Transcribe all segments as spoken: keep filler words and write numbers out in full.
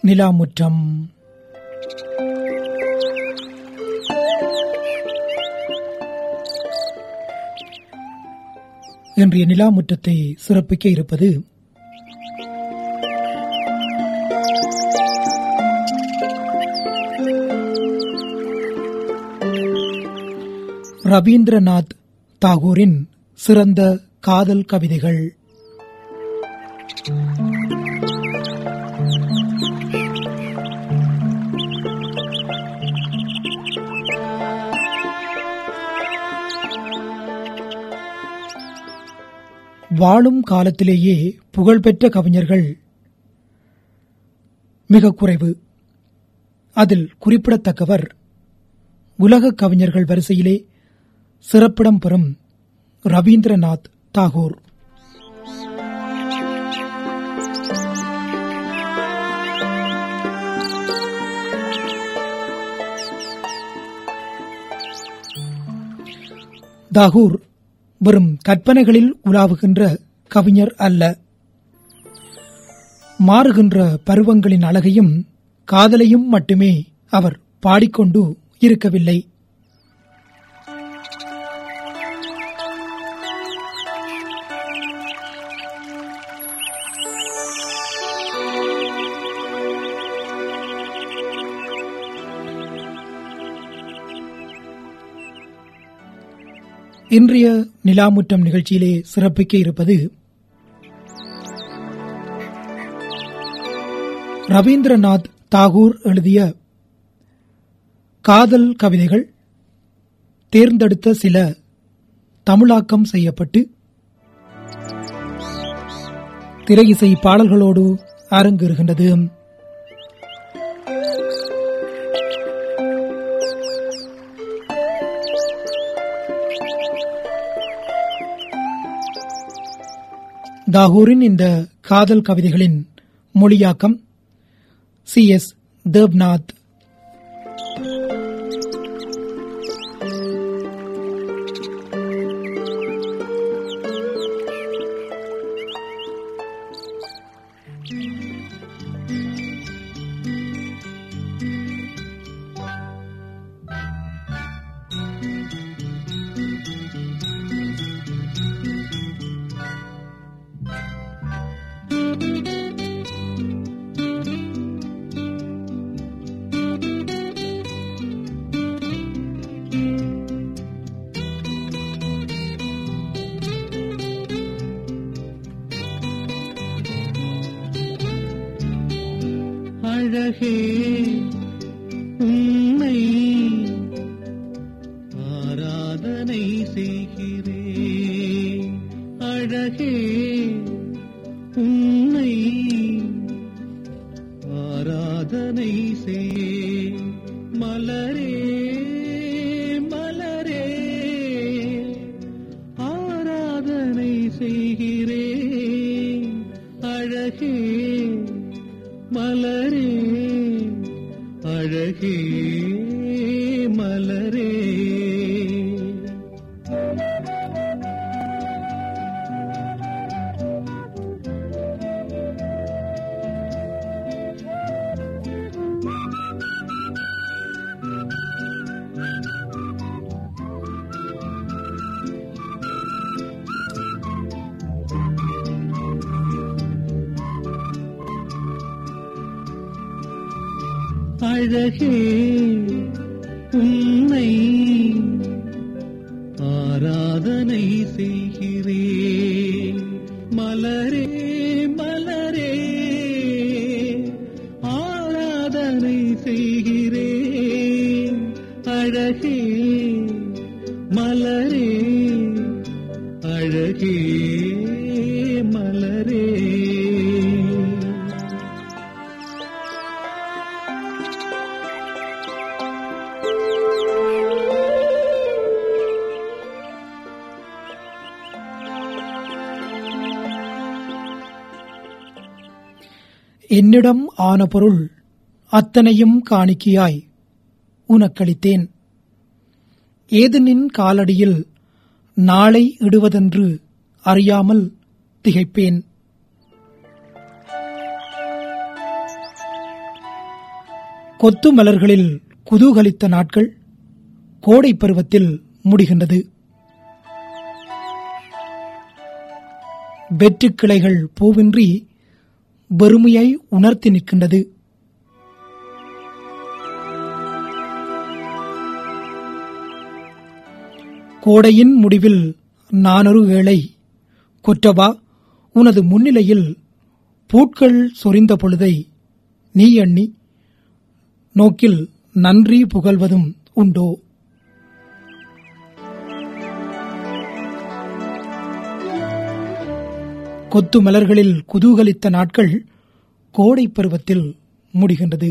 நிலாமுற்றம். இன்றைய நிலாமுற்றத்தை சிறப்பிக்க இருப்பது ரவீந்திரநாத் தாகூரின் சிறந்த காதல் கவிதைகள். வாழும் காலத்திலேயே புகழ்பெற்ற கவிஞர்கள் மிக குறைவு. அதில் குறிப்பிடத்தக்கவர் உலக கவிஞர்கள் வரிசையிலே சிறப்பிடம் பெறும் ரவீந்திரநாத் தாகூர். தாகூர் வெறும் கற்பனைகளில் உலாவுகின்ற கவிஞர் அல்ல. மாறுகின்ற பருவங்களின் அழகையும் காதலையும் மட்டுமே அவர் பாடிக்கொண்டு இருக்கவில்லை. இன்றைய நிலாமுற்றம் நிகழ்ச்சியிலே சிறப்பிக்க இருப்பது ரவீந்திரநாத் தாகூர் எழுதிய காதல் கவிதைகள் தேர்ந்தெடுத்த சில தமிழாக்கம் செய்யப்பட்டு திரையிசை பாடல்களோடு அரங்கேறுகின்றது. தாகூரின் இந்த காதல் கவிதைகளின் மொழியாக்கம் சி எஸ் தேவ்நாத். அழகே உன்னை ஆராதனை செய்கிறேன், அழகே உன்னை ஆராதனை செய், மலரே மலரே ஆராதனை செய்கிறேன், அழகே மலரே அழகே மலரே. அழகே உன்னை ஆராதனை செய்கிறேன், மலரே மலரே ஆராதனை செய்கிறேன், அழகே மலரே அழகே மலரே. என்னிடம் ஆன பொருள் அத்தனையும் காணிக்கையாய் உனக்களித்தேன். ஏதெனின் காலடியில் நாளை இடுவதென்று அறியாமல் திகைப்பேன். கொத்து மலர்களில் குதூகலித்த நாட்கள் கோடை பருவத்தில் முடிகின்றது. வெற்றுக் கிளைகள் பூவின்றி வெறுமையை உணர்த்தி நிற்கின்றது. கோடையின் முடிவில் நானொரு ஏழை கொற்றவா, உனது முன்னிலையில் பூட்கள் சொரிந்த பொழுதை நீ எண்ணி நோக்கில் நன்றி புகழ்வதும் உண்டோ? கொத்து மலர்களில் குதூகலித்த நாட்கள் கோடை பருவத்தில் முடிகின்றது.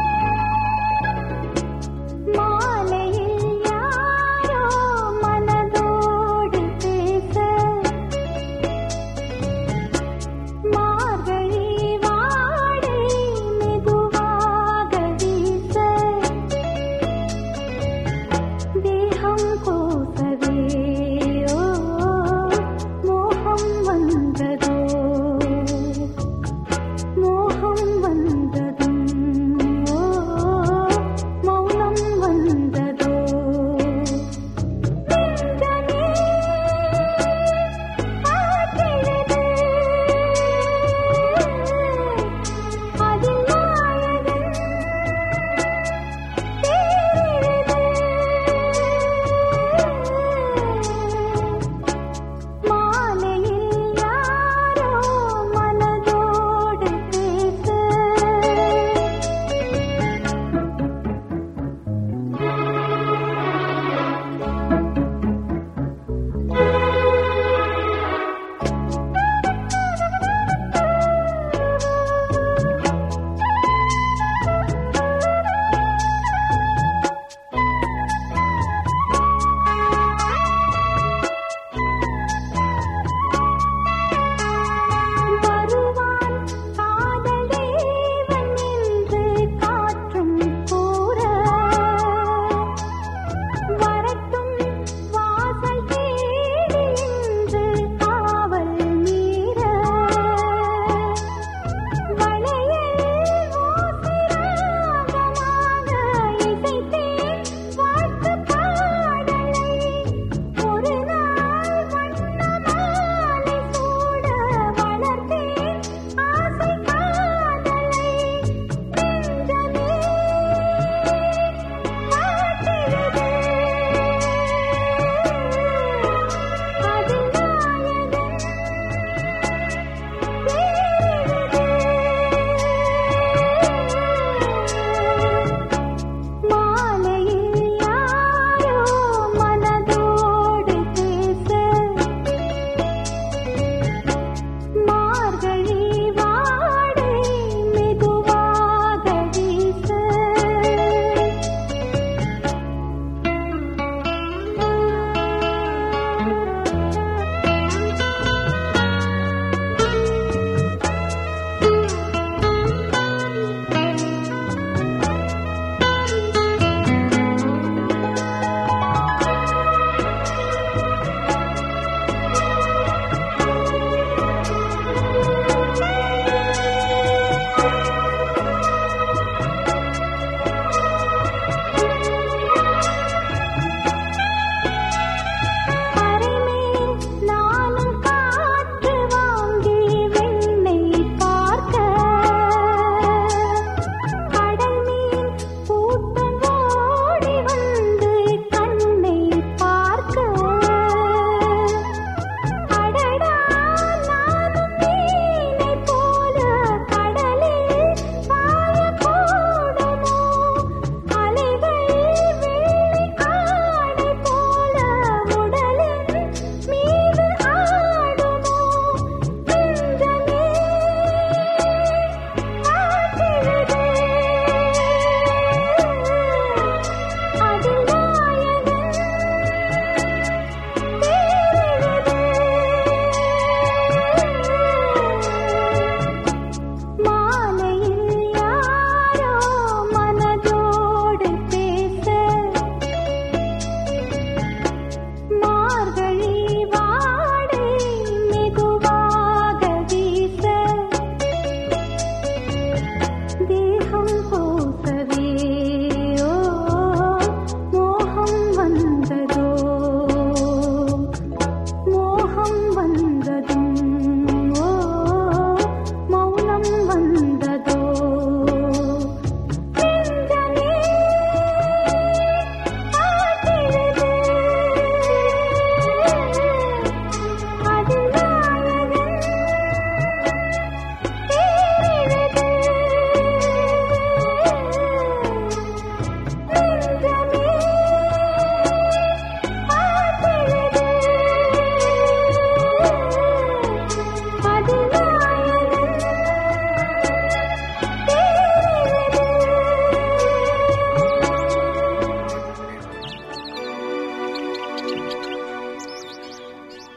மாலையில் யாரோ மனதோடு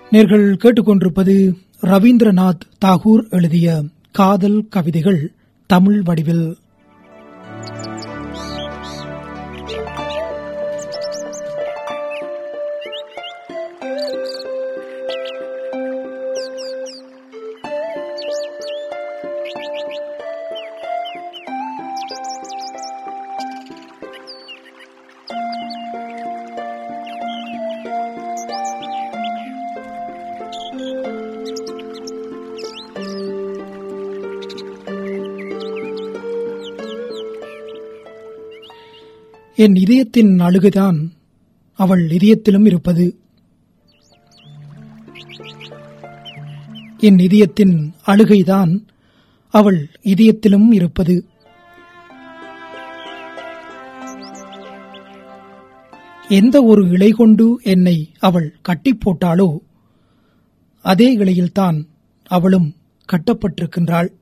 நேர்கள் கேட்டுக்கொண்டிருப்பது ரவீந்திரநாத் தாகூர் எழுதிய காதல் கவிதைகள் தமிழ் வடிவில். என் இதயத்தின் அழுகைதான் அவள் இதயத்திலும் இருப்பது. என் இதயத்தின் அழுகைதான் அவள் இதயத்திலும் இருப்பது. எந்த ஒரு இலை கொண்டு என்னை அவள் கட்டி போட்டாளோ அதே இலையில்தான் அவளும் கட்டப்பட்டிருக்கின்றாள்.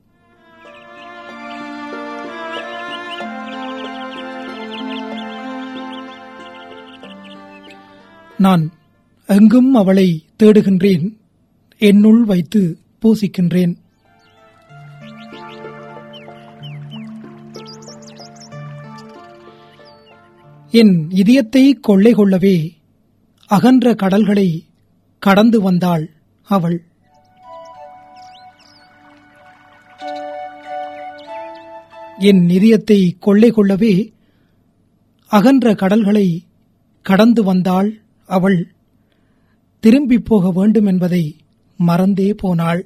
நான் எங்கும் அவளை தேடுகின்றேன், என்னுள் வைத்து பூசிக்கின்றேன். என் இதயத்தை கொள்ளை கொள்ளவே அகன்ற கடல்களை கடந்து வந்தாள் அவள். என் இதயத்தை கொள்ளை கொள்ளவே அகன்ற கடல்களை கடந்து வந்தாள் அவள். திரும்பி போக வேண்டும் என்பதை மறந்தே போனாள்.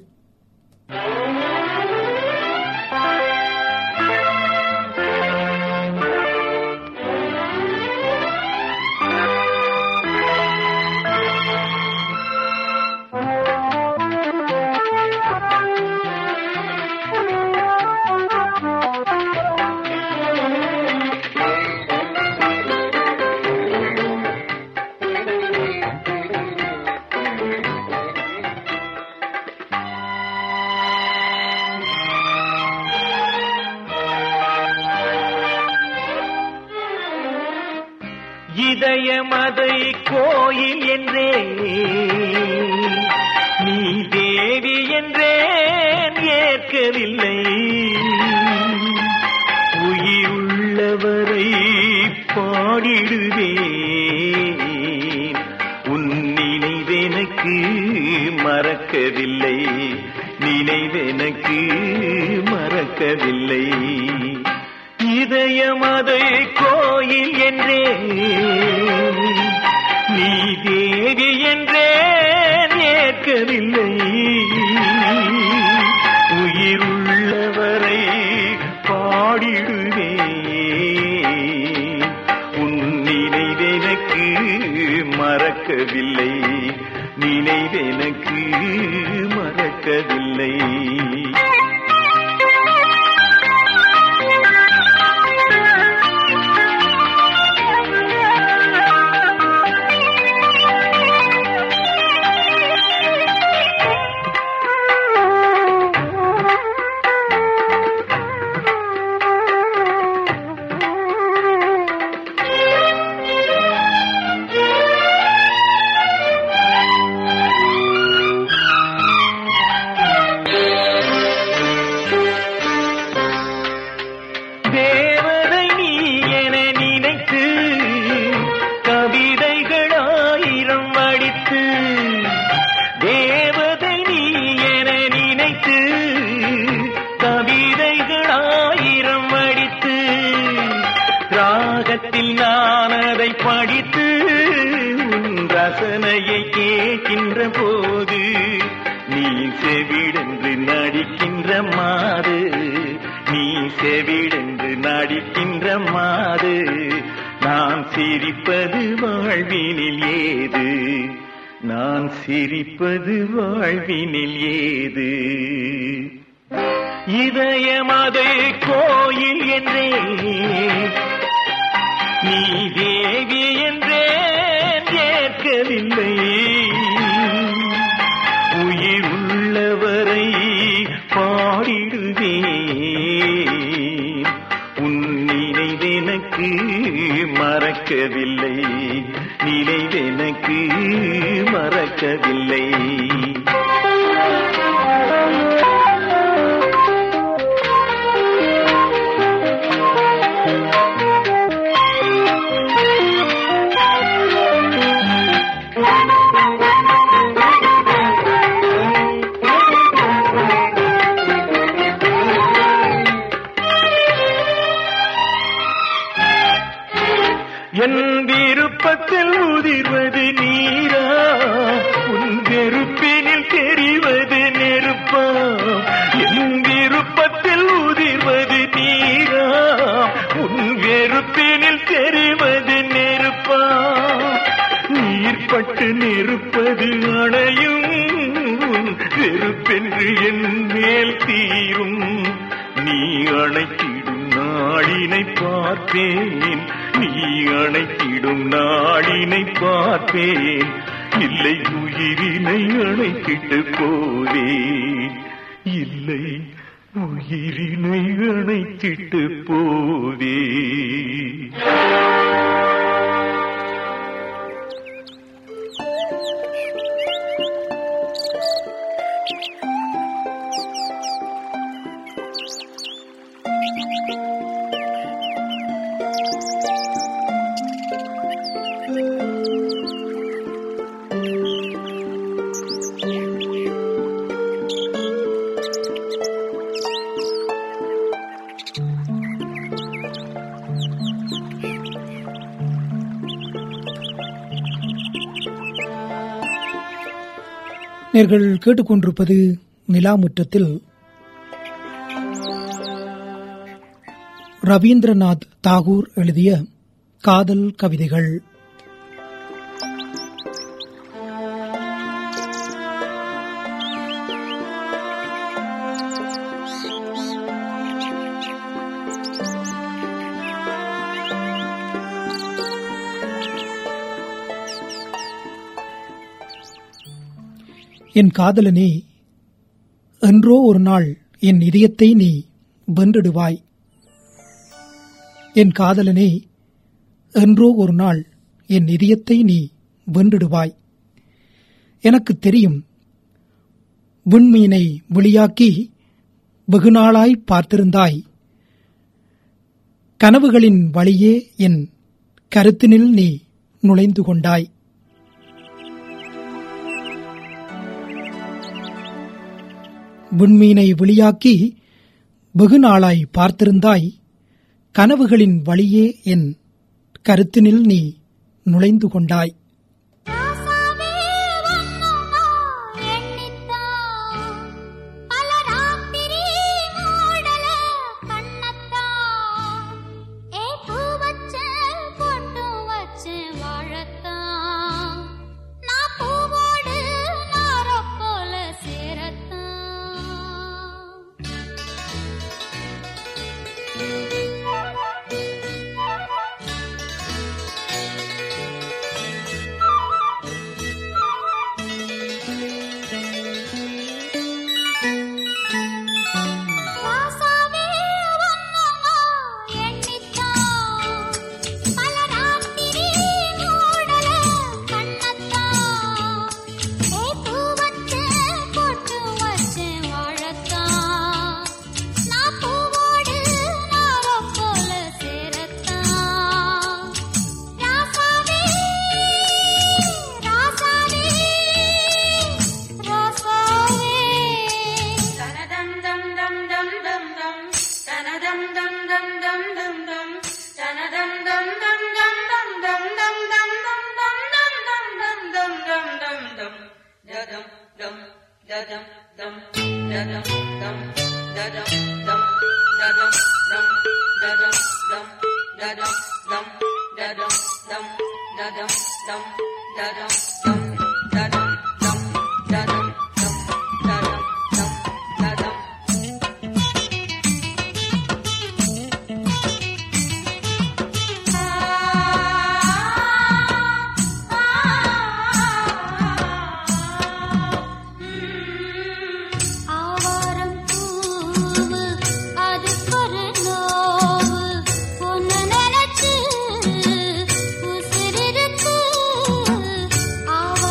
இதயமதை கோயில் என்றே நீ தேவி என்றேன் ஏற்கவில்லை. உயிருள்ளவரை பாடிடுவேன், உன் நினைவெனக்கு மறக்கவில்லை, நினைவெனக்கு மறக்கவில்லை. இதயமதை கோயில் என்றே நீ தேவி என்றேன் ஏற்கவில்லை. உயிருள்ளவரை பாடிடுவேன், உன் நினைவெனக்கு மறக்கவில்லை, நினைவெனக்கு மறக்கவில்லை. நான் அதை படித்து உன் ரசனையை கேட்கின்ற போது நீ செவிடென்று நடிக்கின்ற மாது, நீ செவிடென்று நடிக்கின்ற மாது. நான் சிரிப்பது வாழ்வினில் ஏது, நான் சிரிப்பது வாழ்வினில் ஏது. இதயமதை கோயில் என்றே நீ தேவி என்றேன் ஏற்கவில்லை. உயிர் உள்ளவரை பாடிடுவேன், உன் நினைவெனக்கு மறக்கவில்லை, நினைவெனக்கு மறக்கவில்லை. வெறுப்பென்று என் மேல் தீரும். நீ அணைத்திடும் நாளினை பார்ப்பேன், நீ அணைத்திடும் நாளினை பார்ப்பேன். இல்லை உயிரினை அணைத்திட்டு போவேன், இல்லை உயிரினை அணைத்திட்டு போவேன். நீங்கள் கேட்டுக்கொண்டிருப்பது நிலாமுற்றத்தில் ரவீந்திரநாத் தாகூர் எழுதிய காதல் கவிதைகள். என் காதலனே, என்றோ ஒரு நாள் என் இதயத்தை நீ வென்றிடுவாய். என் காதலனே, என்றோ ஒரு நாள் என் இதயத்தை நீ வென்றிடுவாய். எனக்கு தெரியும், விண்மீனை விழியாக்கி வெகுநாளாய் பார்த்திருந்தாய். கனவுகளின் வழியே என் கருத்தினில் நீ நுழைந்து கொண்டாய். விண்மீனை விழியாக்கி வெகுநாளாய் பார்த்திருந்தாய். கனவுகளின் வழியே என் கருத்தினில் நீ நுழைந்து கொண்டாய். ஆவாரம்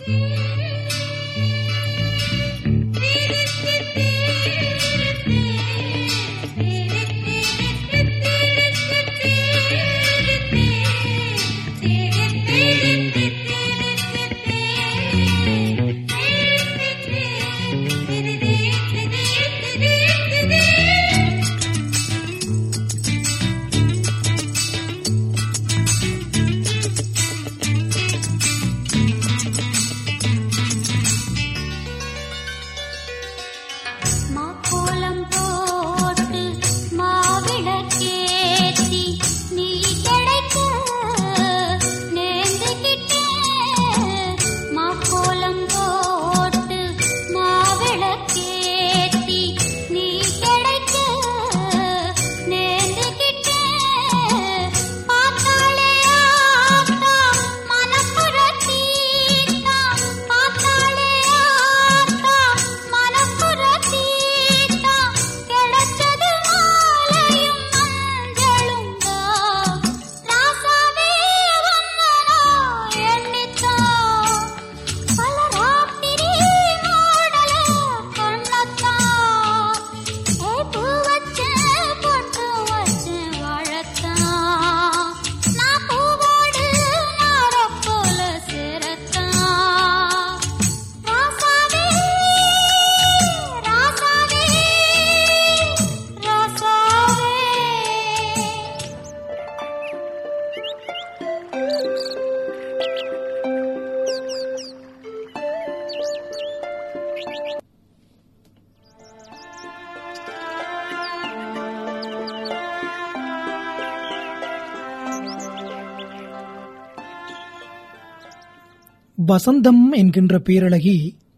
வசந்தம் என்கின்ற பேரழகி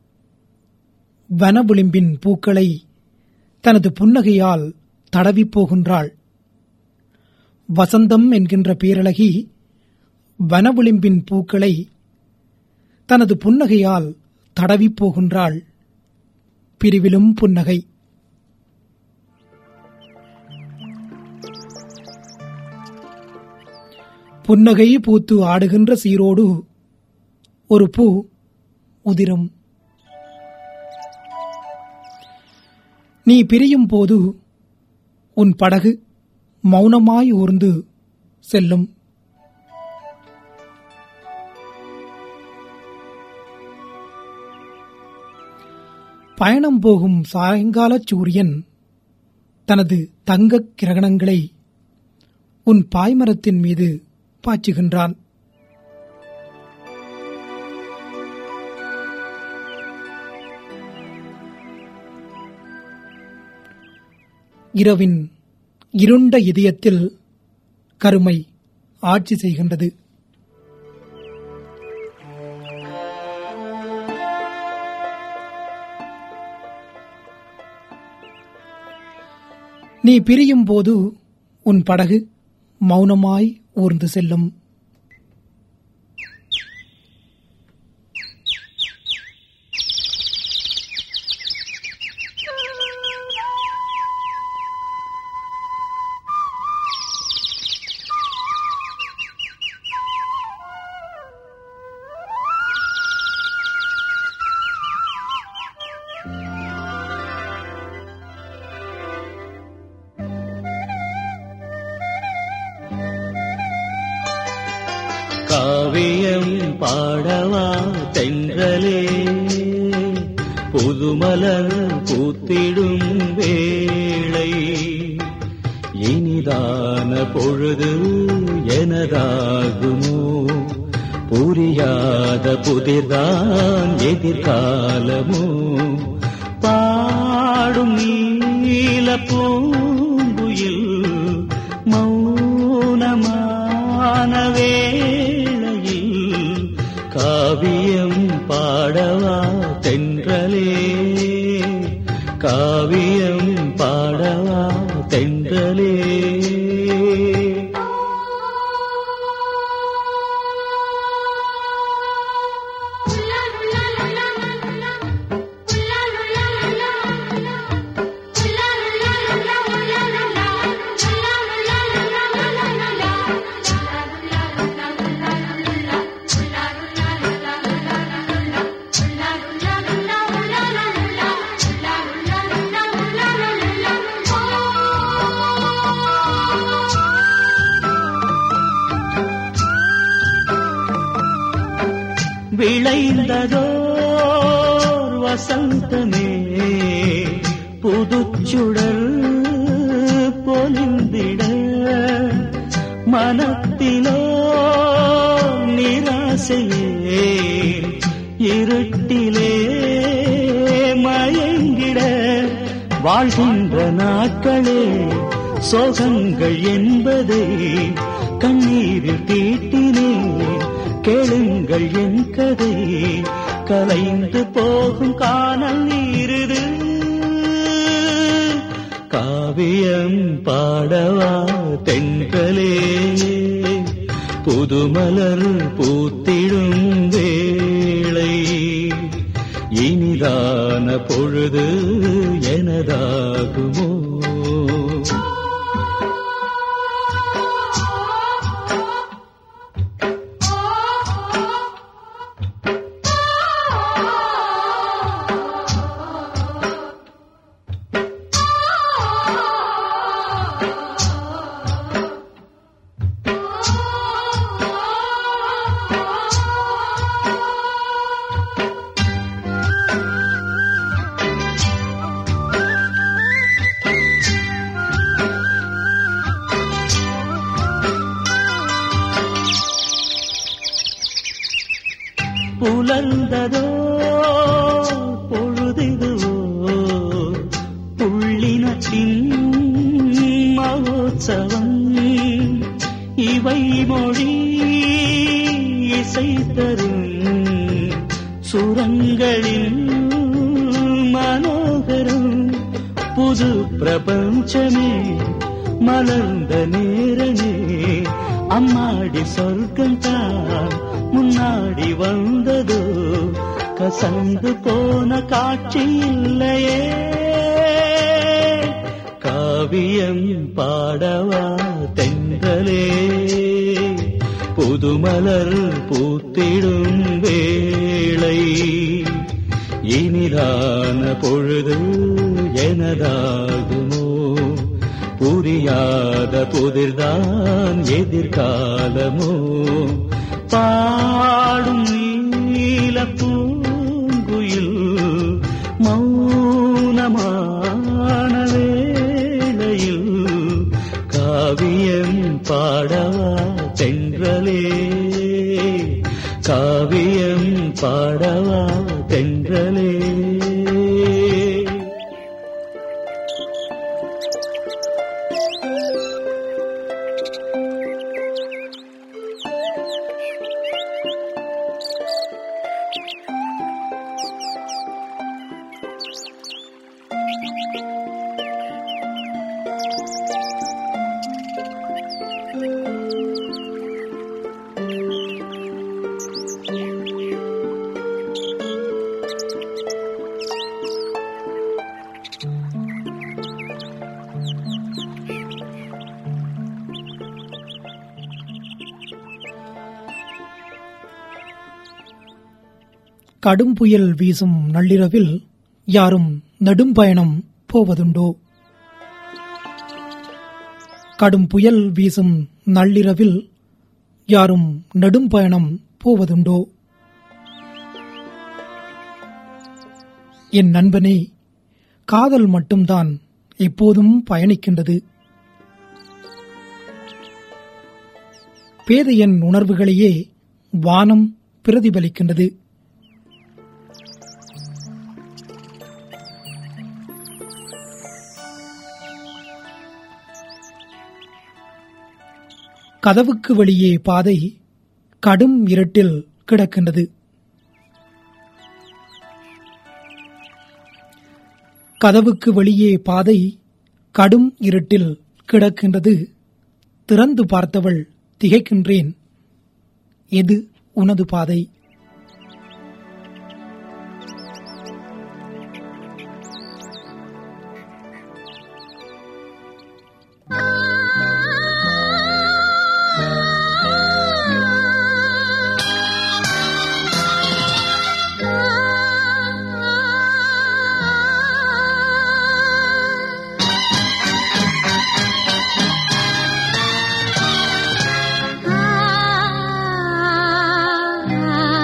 வனவிளிம்பின் பூக்களை தனது புன்னகையால் தடவிப் போகின்றாள். வசந்தம் என்கின்ற பேரழகி வனவிளிம்பின் பூக்களை தனது புன்னகையால் தடவிப் போகின்றாள். பிரிவிலும் புன்னகை. புன்னகை பூத்து ஆடுகின்ற சீரோடு ஒரு பூ உதிரும். நீ பிரியும் போது உன் படகு மௌனமாய் ஊர்ந்து செல்லும். பயணம் போகும் சாயங்கால சூரியன் தனது தங்கக் கிரணங்களை உன் பாய்மரத்தின் மீது பாய்ச்சுகின்றான். இரவின் இருண்ட இதயத்தில் கருமை ஆட்சி செய்கின்றது. நீ பிரியும் போது உன் படகு மௌனமாய் ஊர்ந்து செல்லும். காவியம் பாடவா தென்றலே, புதுமலர் பூத்திடும் வேளை, இனிதான பொழுது எனதாகுமோ, புரியாத புதிர்தான் எதிர்காலமோ, பாடும் நீல பூங்குயில் மௌனமானவே காவியம் பாடவா தென்றலே, காவியம் பாடவா தென்றலே. விளைந்ததோர் வசந்தமே புதுச்சுடர் பொலிந்திட மனத்திலோ நிராசையே இருட்டிலே மயங்கிட வாழ்கின்ற நாட்களே சோகங்கள் என்பதை கண்ணீரில் தீட்டினேன். கேளுங்கள் என் கதை, கலைந்து போகும் காணல் நீருது. காவியம் பாடவா தென்றலே, புதுமலர் பூத்திடும் வேளை, இனிதான பொழுது எனதாகுமோ? புலர்ந்ததோ பொழுதிதுவோ புள்ளினத்தின் மகோத்சவம், இவை மொழி இசை தரும் சுரங்களின் மனோகரம். புது பிரபஞ்சமே மலர்ந்த நேரமே, அம்மாடி சொர்க்கம் தான் முன்னாடி வந்ததோ, கசந்து போன காட்சி இல்லையே. காவியம் பாடவா தென்றலே, புதுமலர் பூத்திடும் வேளை, இனிதான பொழுது எனதாகுமோ? புரியாத புதிர்தான் எதிர்காலமோ? பாடும் நீல பூங்குயில் மௌனமான வேளையில், காவியம் பாடவா தென்றலே, காவியம் பாடவா தென்றலே. கடும் புயல் வீசும் நள்ளிரவில் யாரும் நெடும் பயணம் போவதுண்டோ? கடும் புயல் வீசும் நள்ளிரவில் யாரும் நெடும் பயணம் போவதுண்டோ? என் நண்பனே, காதல் மட்டும்தான் எப்போதும் பயணிக்கின்றது. பேதையன் உணர்வுகளையே வானம் பிரதிபலிக்கின்றது. கதவுக்கு வெளியே பாதை கடும் இருட்டில் கிடக்கின்றது. கதவுக்கு வெளியே பாதை கடும் இருட்டில் கிடக்கின்றது. திறந்து பார்த்தவள் திகைக்கின்றேன், எது உனது பாதை? ah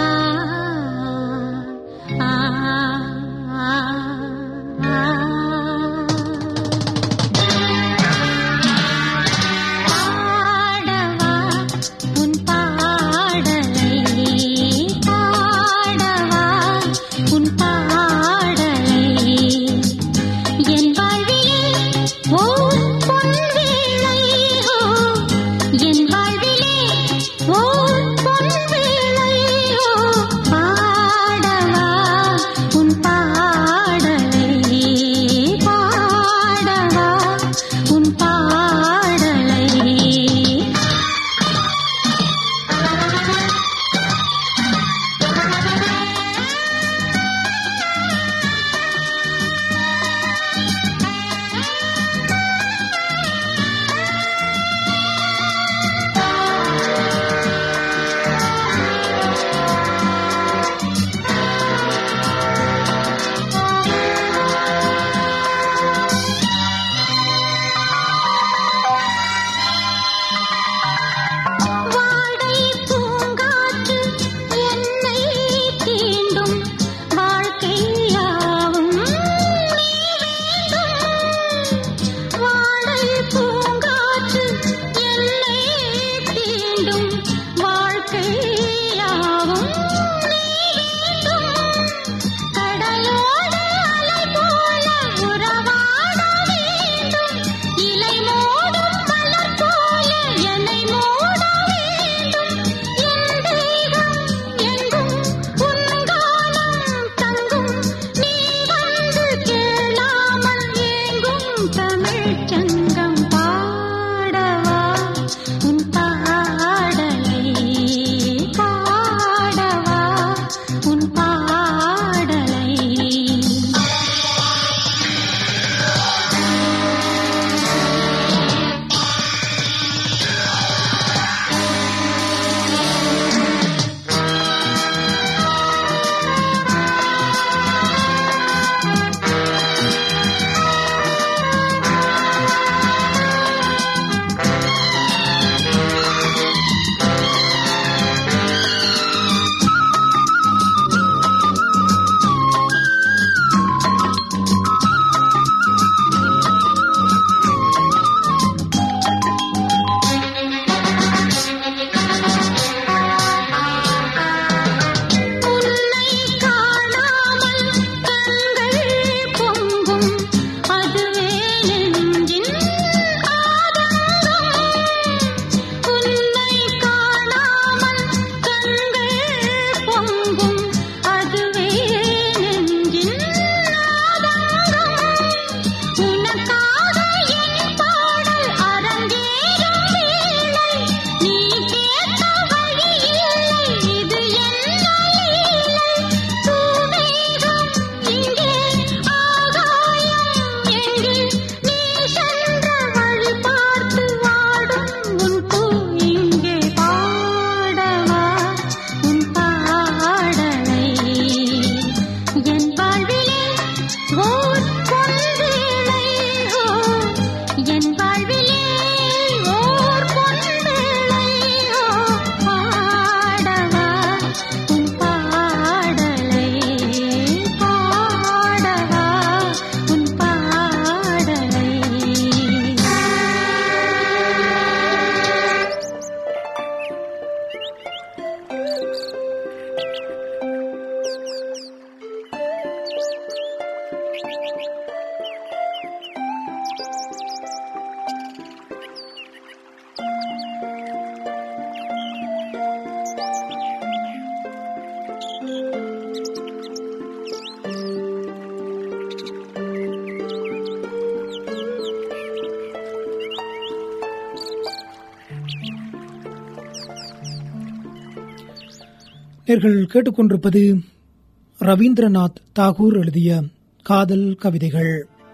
நேர்கள் கேட்டுக்கொண்டிருப்பது ரவீந்திரநாத் தாகூர் எழுதிய காதல் கவிதைகள்.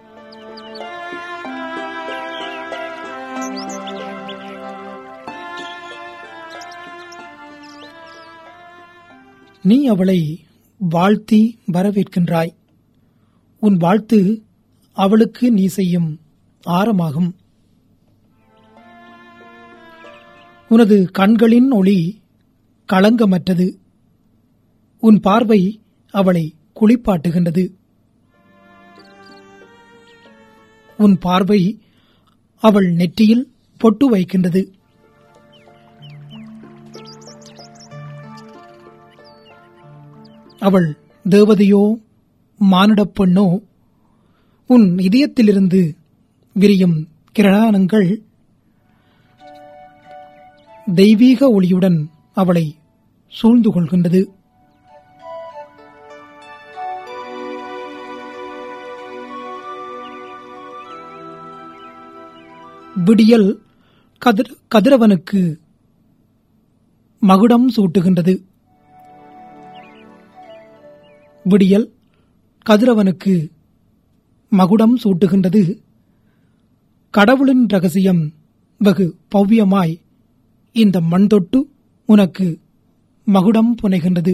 நீ அவளை வாழ்த்தி வரவேற்கின்றாய். உன் வாழ்த்து அவளுக்கு நீ செய்யும் ஆரமாகும். உனது கண்களின் ஒளி களங்கமற்றது. உன் பார்வை அவளை குளிப்பாட்டுகின்றது. உன் பார்வை அவள் நெற்றியில் பொட்டு வைக்கின்றது. அவள் தேவதையோ மானிடப் பெண்ணோ, உன் இதயத்திலிருந்து விரியும் கிரணங்கள் தெய்வீக ஒளியுடன் அவளை சூழ்ந்து கொள்கின்றது. விடியல் கதிர் கதிரவனுக்கு மகுடம் சூட்டுகின்றது. விடியல் கதிரவனுக்கு மகுடம் சூட்டுகின்றது. கடவுளின் ரகசியம் வெகு பவ்யமாய் இந்த மண் தொட்டு உனக்கு மகுடம் புனைகின்றது.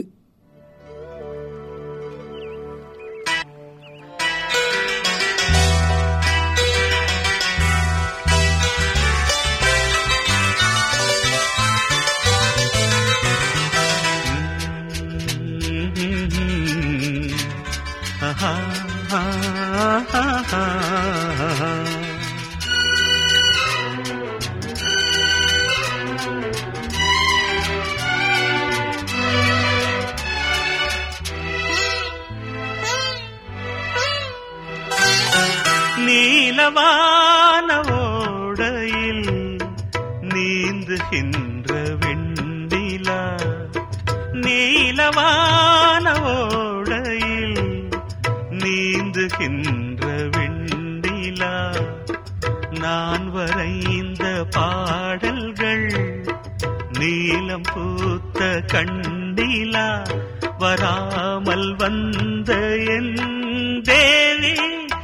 நீலவான ஓடையில் நீந்துகின்ற வெண்ணிலா, நீலவான ஓடையில் நீந்துகின்ற வெண்ணிலா, நான் வரைந்த பாடல்கள் நீலம் பூத்த கண்டிலா, வராமல் வந்த என் தேவி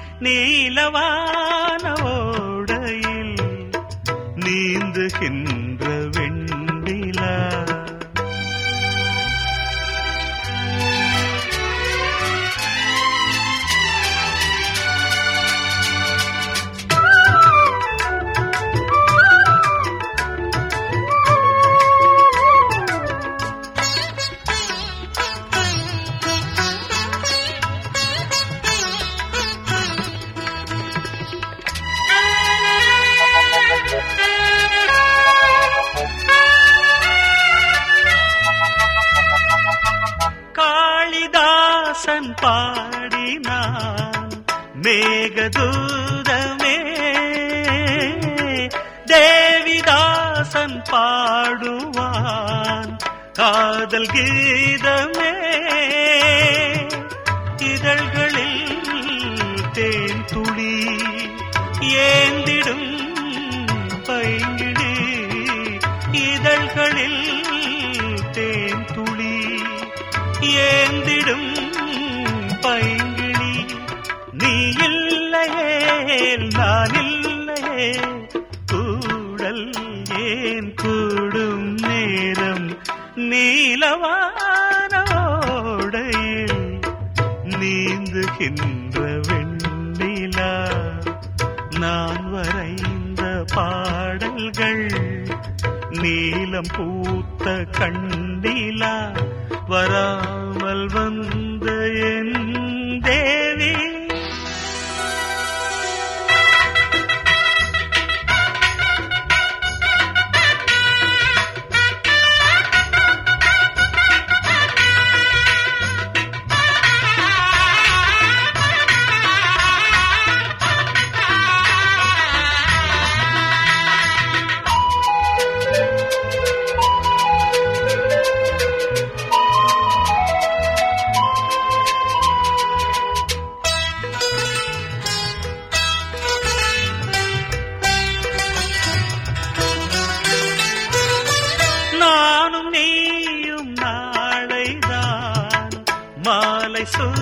நீலவான ஓடையில் நீந்துகின்ற வெண்ணிலா. காளிதாசன் பாடினான் மேகதூதமே, தேவிதாசன் பாடுவான் காதல் கீதமே. இதழ்களில் தேன் துளி ஏந்திடும் பைங்கிழி, இதழ்களில் தேன் துளி ஏந்திடும் பைங்கிழி. நீ இல்லையே நான் இல்லையே, கூடல் ஏன் கூடும் நேரம், நீலவான ஓடையில் நீந்துகின்ற வெண்ணிலா, நான் வரைந்த பாடல்கள் நீலம் பூத்த கண்டிலா, வராமல் வந்த என் தேவி. மாலை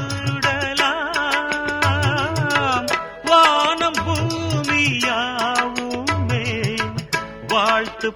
சூடலாம் வானம் பூமியாவுமே வாழ்த்து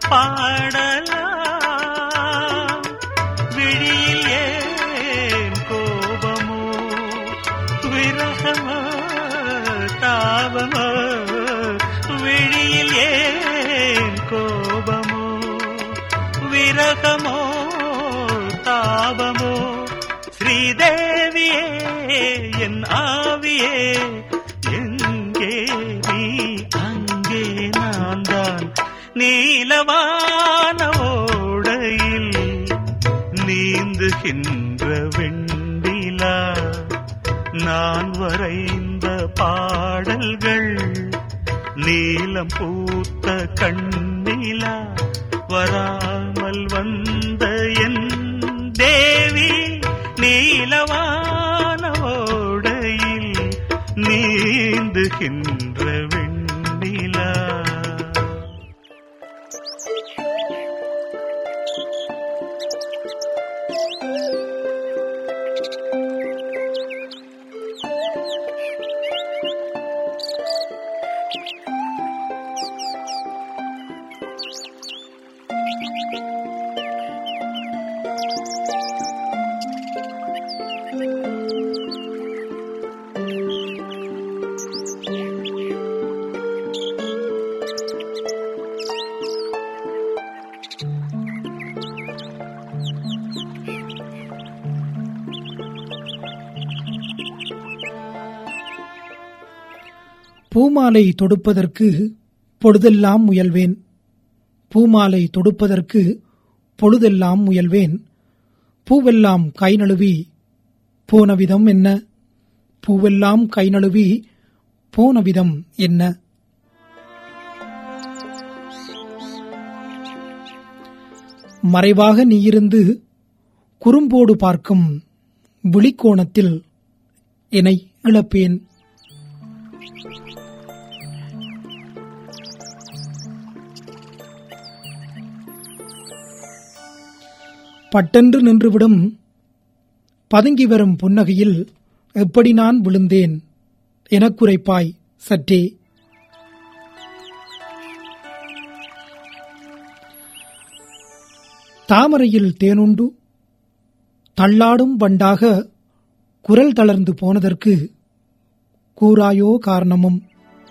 பாடலாம் விழியில் ஏன் கோபமோ விரகமோ தாபமோ விழியில் ஏன் கோபமோ விரகமோ தாபமோ ஸ்ரீதேவியே என் ஆவியே எங்கே நீ அங்கே நான் தான் நீலவான ஓடையில் நீந்துகின்ற வெண்ணிலா நான் வரைந்த பாடல்கள் நீலம் பூத்த கண்ணிலா வராமல் வந்த என் தேவி நீலவான ஓடையில் நீந்துகின்ற வெண்ணிலா. பூமாலை தொடுப்பதற்கு பொழுதெல்லாம் முயல்வேன், பூமாலை தொடுப்பதற்கு பொழுதெல்லாம் முயல்வேன், பூவெல்லாம் கை நழுவி போன விதம் என்ன, பூவெல்லாம் கை நழுவி போன விதம் என்ன. மறைவாக நீயிருந்து குறும்போடு பார்க்கும் விழிக்கோணத்தில் என்னை இழப்பேன். பட்டென்று நின்றுவிடும் பதுங்கி வரும் புன்னகையில் எப்படி நான் விழுந்தேன் எனக்குரைப்பாய் சற்றே. தாமரையில் தேனுண்டு தள்ளாடும் வண்டாக குரல் தளர்ந்து போனதற்கு கூறாயோ காரணமும்.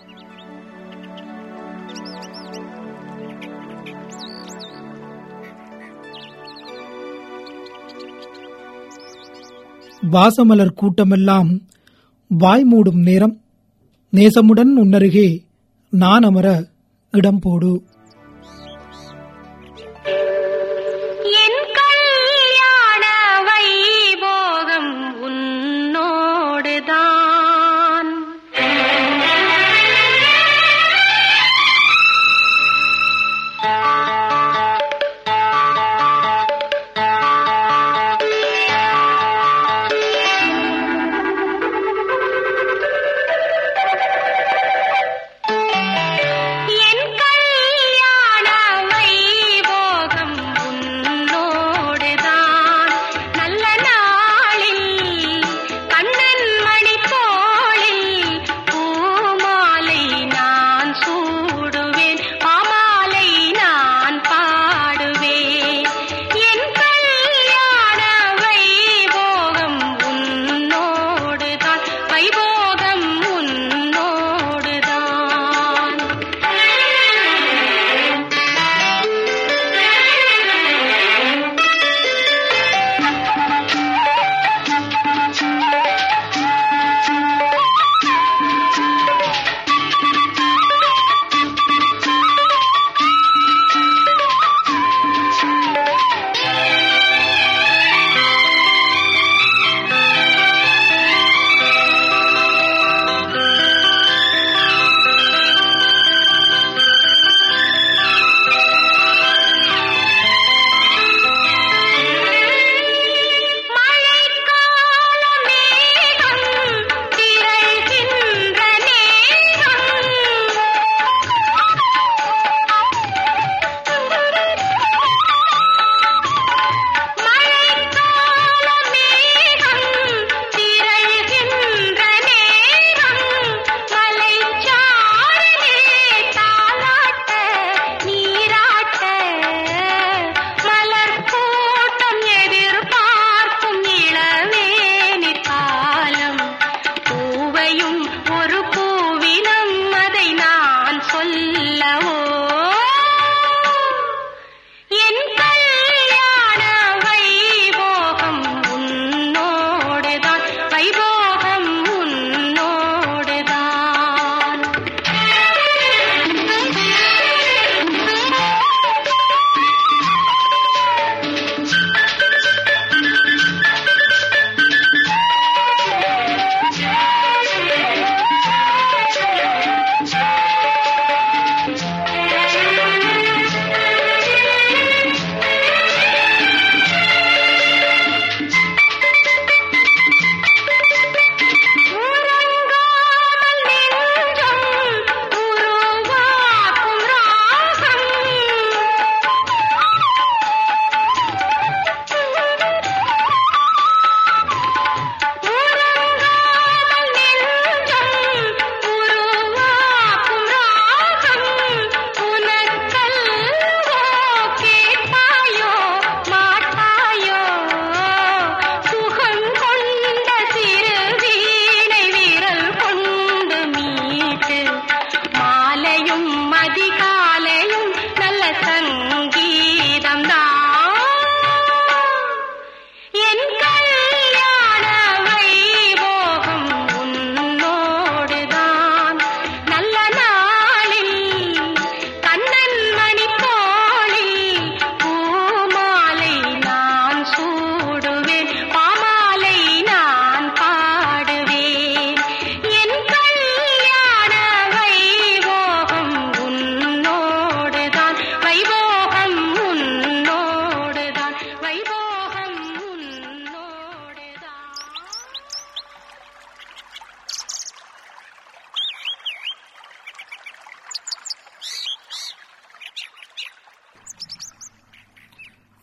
வாசமலர் கூட்டமெல்லாம் வாய் மூடும் நேரம், நேசமுடன் உன்னருகே நான் அமர இடம் போடு. என் கல்யாண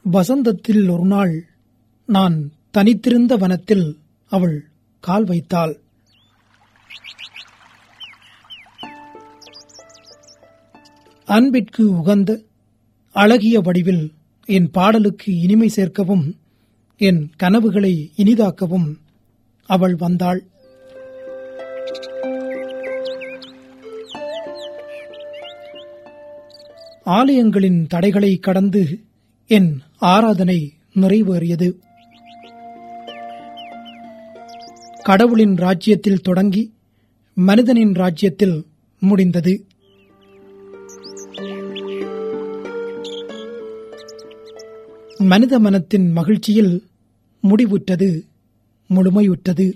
வசந்தத்தில் ஒரு நாள் நான் தனித்திருந்த வனத்தில் அவள் கால் வைத்தாள். அன்பிற்கு உகந்த அழகிய வடிவில் என் பாடலுக்கு இனிமை சேர்க்கவும் என் கனவுகளை இனிதாக்கவும் அவள் வந்தாள். ஆலயங்களின் தடைகளை கடந்து என் ஆராதனை நிறைவேறியது. கடவுளின் ராஜ்யத்தில் தொடங்கி மனிதனின் ராஜ்யத்தில் முடிந்தது. மனித மனத்தின் மகிழ்ச்சியில் முடிவுற்றது, முழுமையுற்றது.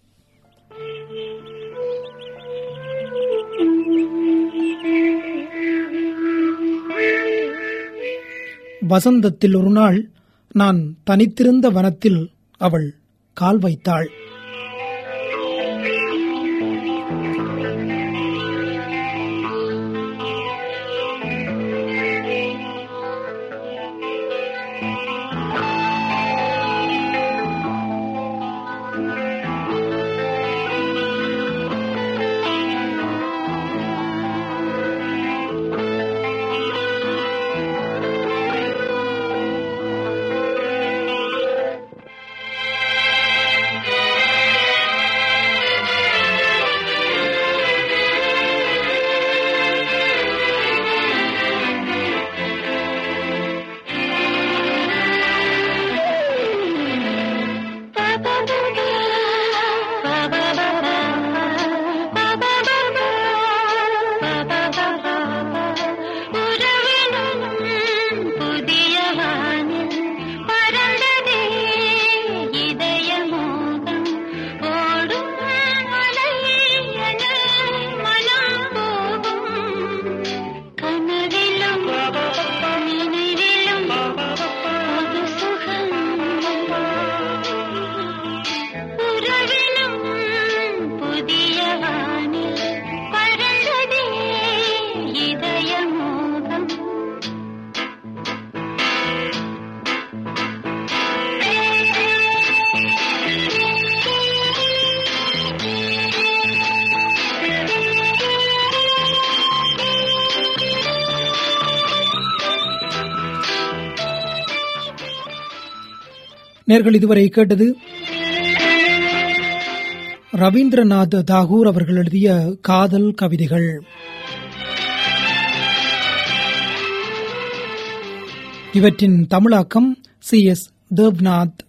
வசந்தத்தில் ஒரு நாள் நான் தனித்திருந்த வனத்தில் அவள் கால் வைத்தாள். நேர்கள் இதுவரை கேட்டது ரவீந்திரநாத் தாகூர் அவர்கள் எழுதிய காதல் கவிதைகள். இவற்றின் தமிழாக்கம் சி எஸ் தேவ்நாத்.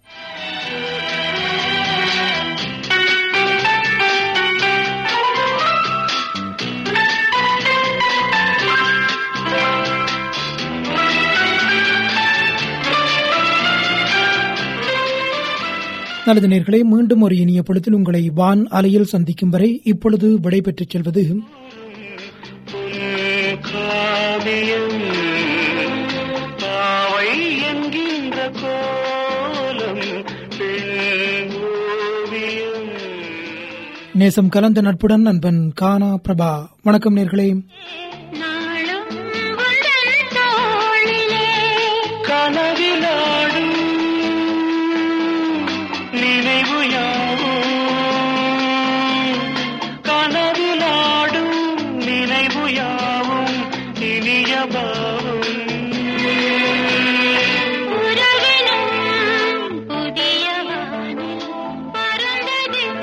நல்லது நேர்களே, மீண்டும் ஒரு இனிய பொழுதில் உங்களை வான் அலையில் சந்திக்கும் வரை இப்பொழுது விடைபெற்றுச் செல்வது நேசம் கலந்த நட்புடன் நண்பன் கானா பிரபா. வணக்கம் நேர்களே. நினைவு யாவும்